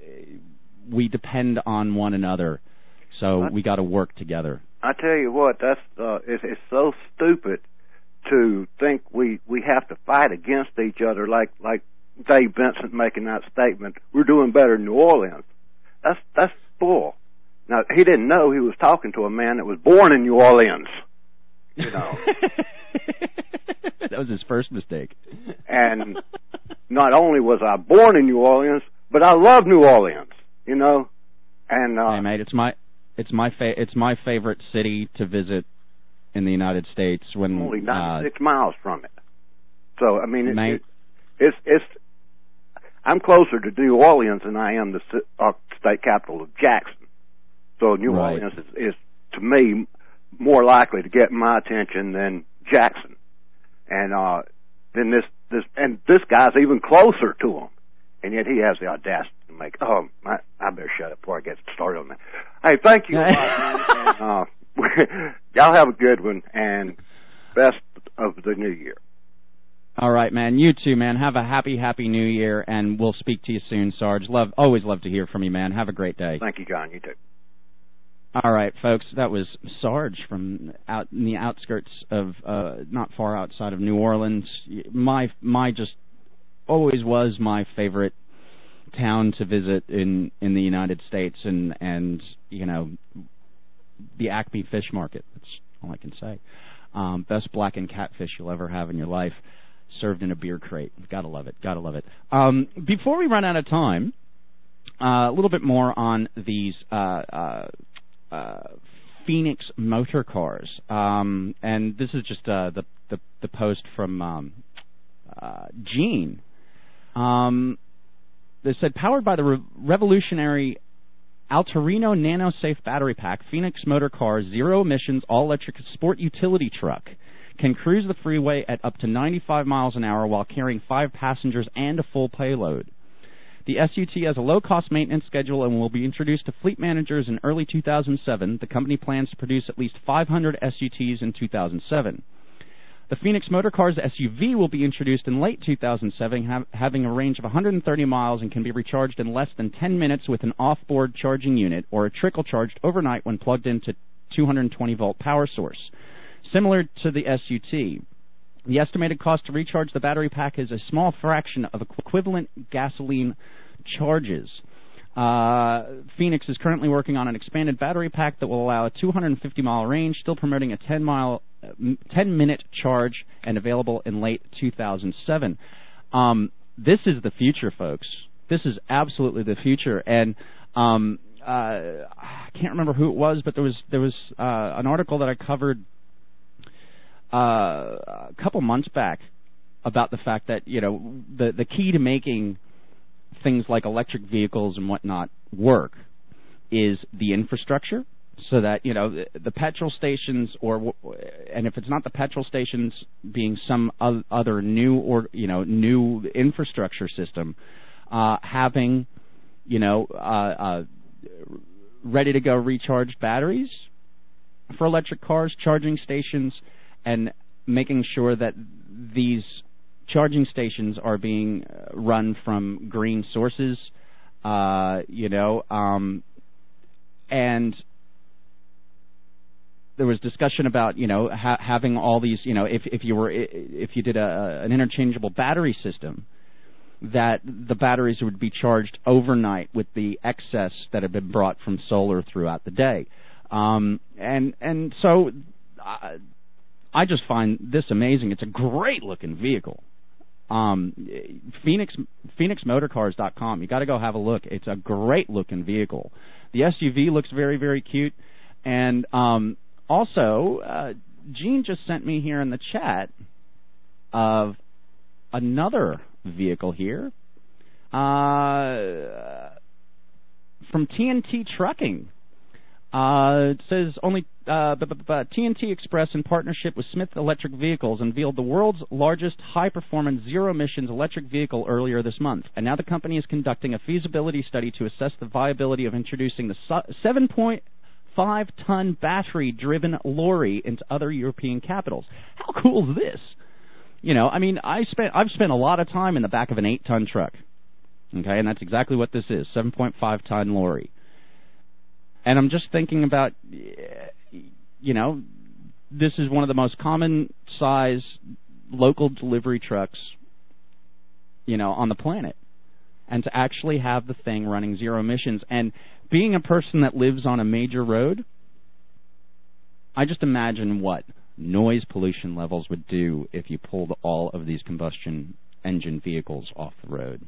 we depend on one another, so I, we got to work together. I tell you what, that's uh, it's, it's so stupid to think we we have to fight against each other, like like Dave Vincent making that statement. We're doing better in New Orleans. That's that's bull. Now, he didn't know he was talking to a man that was born in New Orleans. You know. That was his first mistake. And not only was I born in New Orleans, but I love New Orleans. You know. And uh, hey, mate, it's my it's my fa- it's my favorite city to visit in the United States. When only ninety-six uh, miles from it. So I mean, it, it, it's it's. I'm closer to New Orleans than I am the uh, state capital of Jackson. So New right. Orleans is, is, to me, more likely to get my attention than Jackson. And uh, then this this and this guy's even closer to him, and yet he has the audacity to make. Oh, I, I better shut up before I get started on that. Hey, thank you, a lot, man, and, uh, y'all have a good one, and best of the new year. All right, man. You too, man. Have a happy, happy New Year, and we'll speak to you soon, Sarge. Love, always love to hear from you, man. Have a great day. Thank you, John. You too. All right, folks. That was Sarge from out in the outskirts of, uh, not far outside of New Orleans. My, my, just always was my favorite town to visit in in the United States, and and you know, the Acme Fish Market. That's all I can say. Um, best blackened catfish you'll ever have in your life, served in a beer crate. Gotta love it. Gotta love it. Um, before we run out of time, uh, a little bit more on these uh, uh, uh, Phoenix motor cars. Um, and this is just uh, the, the the post from um, uh, Gene. Um, they said, powered by the re- revolutionary Altarino NanoSafe battery pack, Phoenix Motor Cars zero emissions all-electric sport utility truck can cruise the freeway at up to ninety-five miles an hour while carrying five passengers and a full payload. The S U T has a low-cost maintenance schedule and will be introduced to fleet managers in early two thousand seven. The company plans to produce at least five hundred S U Ts in two thousand seven. The Phoenix Motor Cars S U V will be introduced in late two thousand seven, ha- having a range of one hundred thirty miles and can be recharged in less than ten minutes with an off-board charging unit or a trickle charged overnight when plugged into two hundred twenty volt power source. Similar to the S U T, the estimated cost to recharge the battery pack is a small fraction of equivalent gasoline charges. Uh, Phoenix is currently working on an expanded battery pack that will allow a two hundred fifty mile range, still promoting a ten mile, ten minute charge, and available in late two thousand seven. Um, this is the future, folks. This is absolutely the future. And um, uh, I can't remember who it was, but there was there was uh, an article that I covered uh, a couple months back about the fact that, you know, the the key to making things like electric vehicles and whatnot work is the infrastructure, so that, you know, the, the petrol stations, or and if it's not the petrol stations, being some other new or you know new infrastructure system, uh, having you know uh, uh, ready to go recharged batteries for electric cars, charging stations, and making sure that these charging stations are being run from green sources, uh, you know, um, and there was discussion about, you know, ha- having all these, you know, if if you were if you did a, an interchangeable battery system, that the batteries would be charged overnight with the excess that had been brought from solar throughout the day, um, and and so. Uh, I just find this amazing. It's a great-looking vehicle. Um, Phoenix Phoenix Motorcars dot com. You got to go have a look. It's a great-looking vehicle. The S U V looks very, very cute. And um, also, uh, Gene just sent me here in the chat of another vehicle here uh, from T N T Trucking. Uh, it says only uh, b- b- b- T N T Express, in partnership with Smith Electric Vehicles, unveiled the world's largest high-performance zero-emissions electric vehicle earlier this month. And now the company is conducting a feasibility study to assess the viability of introducing the seven point five ton battery-driven lorry into other European capitals. How cool is this? You know, I mean, I spent I've spent a lot of time in the back of an eight ton truck. Okay, and that's exactly what this is, seven point five ton lorry. And I'm just thinking about, you know, this is one of the most common size local delivery trucks, you know, on the planet. And to actually have the thing running zero emissions. And being a person that lives on a major road, I just imagine what noise pollution levels would do if you pulled all of these combustion engine vehicles off the road.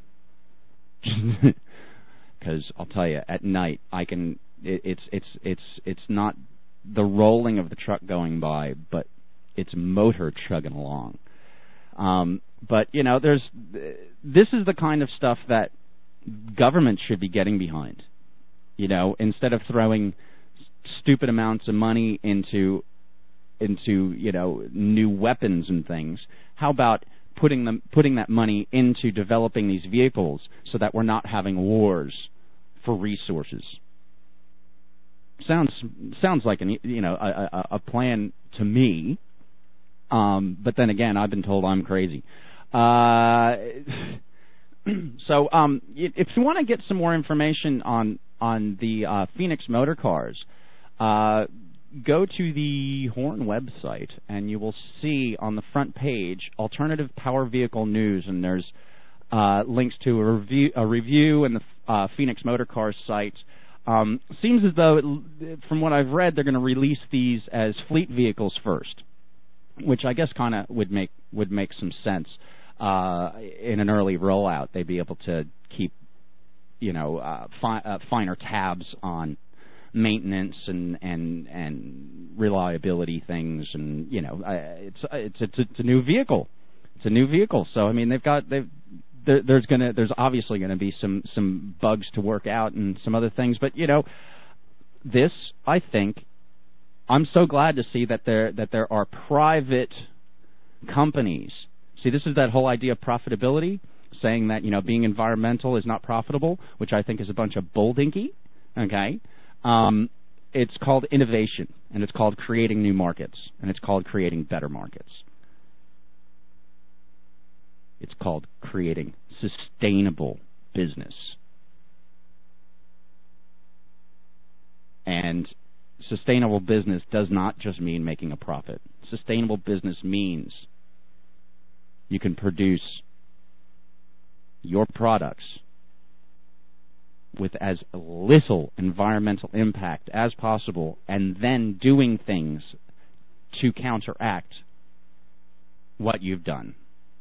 Because I'll tell you, at night, I can... It, it's it's it's it's not the rolling of the truck going by, but it's motor chugging along. Um, but you know, there's this is the kind of stuff that government should be getting behind. You know, instead of throwing stupid amounts of money into into you know new weapons and things, how about putting them putting that money into developing these vehicles so that we're not having wars for resources? Sounds sounds like an you know a, a, a plan to me, um, but then again, I've been told I'm crazy. Uh, so, um, if you want to get some more information on on the uh, Phoenix Motor Cars, uh, go to the Horn website, and you will see on the front page Alternative Power Vehicle News, and there's uh, links to a review a review and the uh, Phoenix Motor Cars site. Um, seems as though, it, from what I've read, they're going to release these as fleet vehicles first, which I guess kind of would make would make some sense. Uh, in an early rollout, they'd be able to keep, you know, uh, fi- uh, finer tabs on maintenance and and and reliability things, and you know, uh, it's it's it's it's a new vehicle. It's a new vehicle, so I mean, they've got they've. There, there's gonna, there's obviously going to be some, some bugs to work out and some other things, but you know, this I think I'm so glad to see that there that there are private companies. See, this is that whole idea of profitability, saying that you know being environmental is not profitable, which I think is a bunch of bulldinky. Okay, um, it's called innovation, and it's called creating new markets, and it's called creating better markets. It's called creating sustainable business. And sustainable business does not just mean making a profit. Sustainable business means you can produce your products with as little environmental impact as possible, and then doing things to counteract what you've done.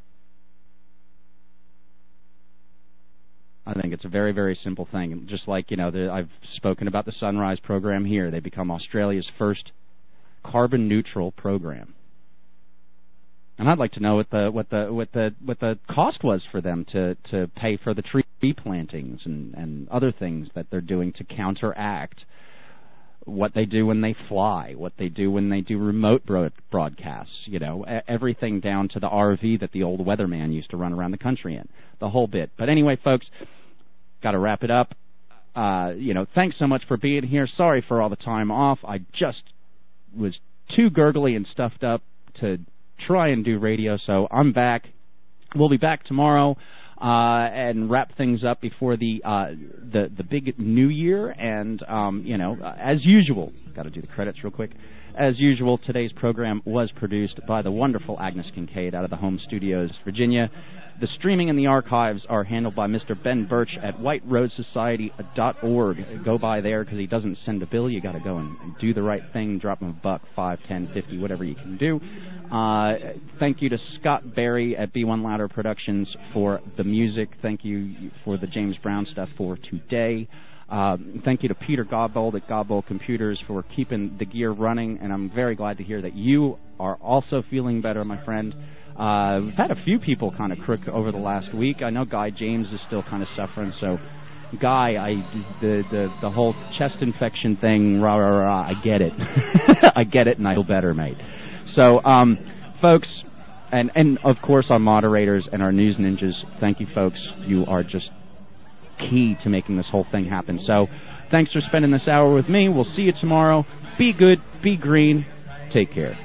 I think it's a very, very simple thing. Just like, you know, the, I've spoken about the Sunrise program here. They become Australia's first carbon neutral program. And I'd like to know what the what the what the what the cost was for them to, to pay for the tree plantings and, and other things that they're doing to counteract what they do when they fly, what they do when they do remote broad- broadcasts, you know, everything down to the R V that the old weatherman used to run around the country in, the whole bit. But anyway, folks, got to wrap it up. Uh, you know, thanks so much for being here. Sorry for all the time off. I just was too gurgly and stuffed up to try and do radio, so I'm back. We'll be back tomorrow uh, and wrap things up before the uh, the the big new year. And um, you know, as usual, got to do the credits real quick. as usual, today's program was produced by the wonderful Agnes Kincaid out of the home studios, Virginia. The streaming and the archives are handled by Mister Ben Birch at white rose society dot org. Go by there because he doesn't send a bill. You got to go and do the right thing. Drop him a buck, five, ten, fifty, whatever you can do. Uh, thank you to Scott Berry at B one Louder Productions for the music. Thank you for the James Brown stuff for today. Uh, thank you to Peter Godbold at Godbold Computers for keeping the gear running, and I'm very glad to hear that you are also feeling better, my friend. Uh, we've had a few people kind of crook over the last week. I know Guy James is still kind of suffering, so Guy, I the the, the whole chest infection thing, rah rah rah. I get it, I get it, and I feel better, mate. So, um, folks, and and of course our moderators and our news ninjas. Thank you, folks. You are just key to making this whole thing happen. So, thanks for spending this hour with me. We'll see you tomorrow. Be good, be green. Take care.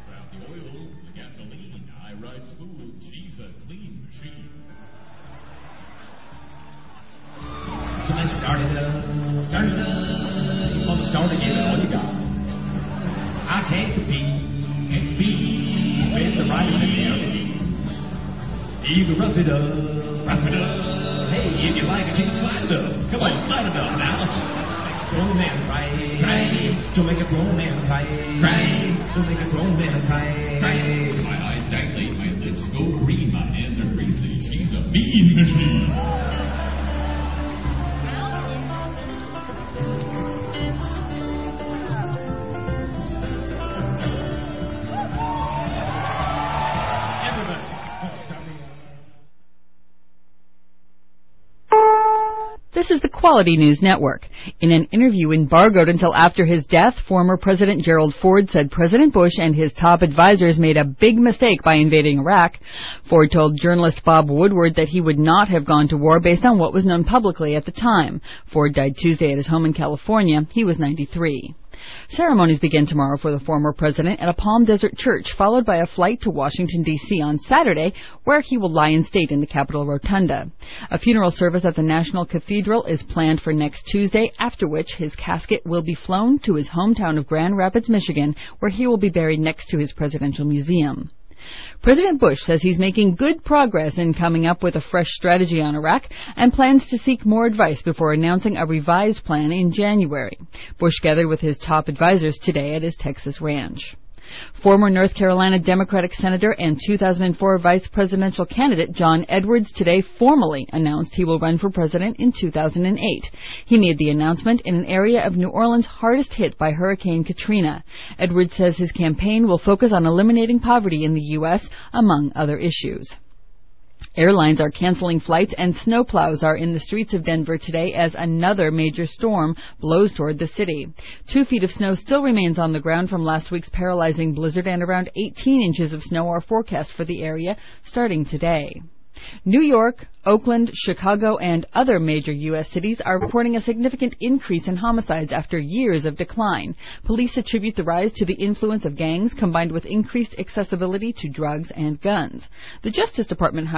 Start it up, start it up, you want to start again and all you got. I can't compete, can't compete with the riders in the early. You can rough it up, rough it up. Hey, if you like it, you can slide it up. Come on, slide it up now. Grown man cry, cry. Don't make a grown man cry, cry. Don't make a grown man cry, cry. My eyes dilate, my lips go green, my hands are greasy. She's a mean machine. This is the Quality News Network. In an interview embargoed until after his death, former President Gerald Ford said President Bush and his top advisors made a big mistake by invading Iraq. Ford told journalist Bob Woodward that he would not have gone to war based on what was known publicly at the time. Ford died Tuesday at his home in California. He was ninety-three. Ceremonies begin tomorrow for the former president at a Palm Desert church, followed by a flight to Washington, D C on Saturday, where he will lie in state in the Capitol Rotunda. A funeral service at the National Cathedral is planned for next Tuesday, after which his casket will be flown to his hometown of Grand Rapids, Michigan, where he will be buried next to his presidential museum. President Bush says he's making good progress in coming up with a fresh strategy on Iraq and plans to seek more advice before announcing a revised plan in January. Bush gathered with his top advisors today at his Texas ranch. Former North Carolina Democratic Senator and two thousand four vice presidential candidate John Edwards today formally announced he will run for president in two thousand eight. He made the announcement in an area of New Orleans hardest hit by Hurricane Katrina. Edwards says his campaign will focus on eliminating poverty in the U S, among other issues. Airlines are canceling flights and snowplows are in the streets of Denver today as another major storm blows toward the city. Two feet of snow still remains on the ground from last week's paralyzing blizzard, and around eighteen inches of snow are forecast for the area starting today. New York, Oakland, Chicago, and other major U S cities are reporting a significant increase in homicides after years of decline. Police attribute the rise to the influence of gangs combined with increased accessibility to drugs and guns. The Justice Department,